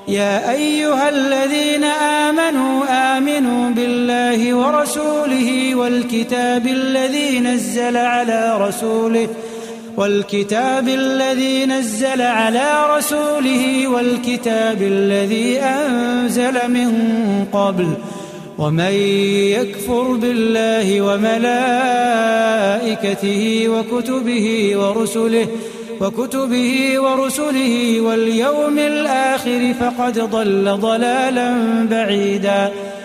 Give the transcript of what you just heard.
يا أيها الذين آمنوا آمنوا بالله ورسوله والكتاب الذي نزل على رسوله والكتاب الذي أنزل من قبل ومن يكفر بالله وملائكته وكتبه ورسله واليوم الآخر فقد ضل ضلالا بعيدا.